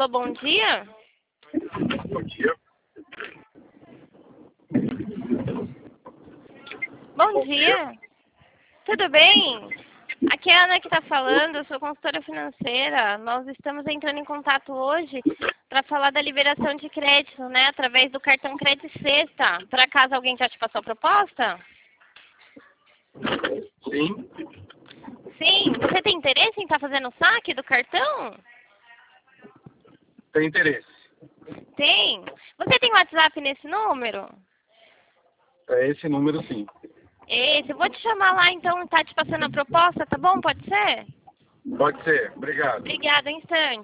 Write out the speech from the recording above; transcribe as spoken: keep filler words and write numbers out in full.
Alô, bom dia. Bom dia. Bom dia. Tudo bem? Aqui é a Ana que está falando, eu sou consultora financeira. Nós estamos entrando em contato hoje para falar da liberação de crédito, né? Através do cartão Crédito Sexta. Por acaso alguém já te passou a proposta? Sim. Sim. Você tem interesse em estar fazendo o saque do cartão? Tem interesse. Tem. Você tem WhatsApp nesse número? É esse número, sim. Esse. Eu vou te chamar lá então e tá te passando a proposta, tá bom? Pode ser? Pode ser. Obrigado. Obrigada, um instante.